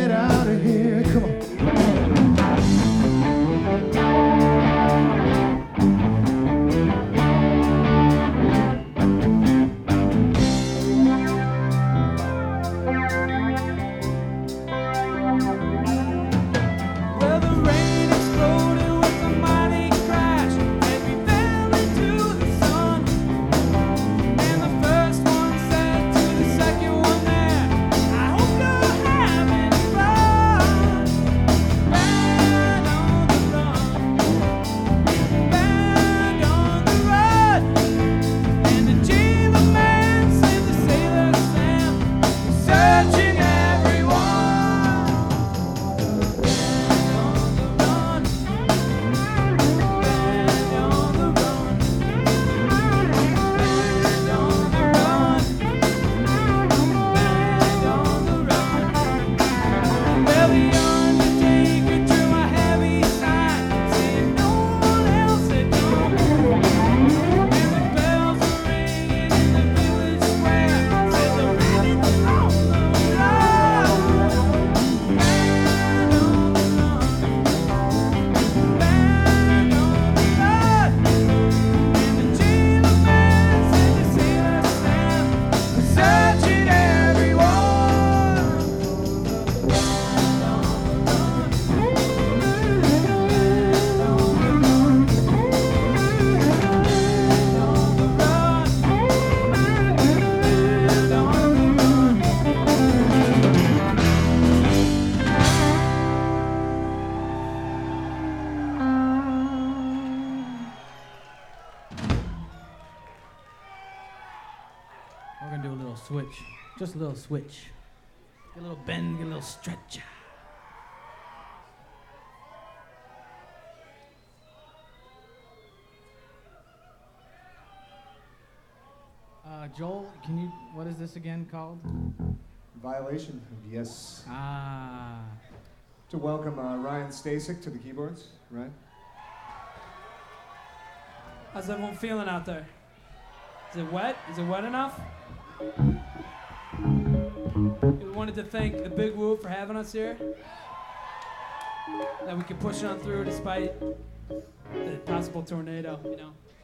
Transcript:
get out of here. Come on. We're gonna do a little switch. Just a little switch. Get a little bend, get a little stretch. Joel, can you, what is this again called? Violation, yes. Ah. To welcome Ryan Stasek to the keyboards, right? How's everyone feeling out there? Is it wet? Is it wet enough? We wanted to thank the Big Woo for having us here. That we could push on through despite the possible tornado, you know.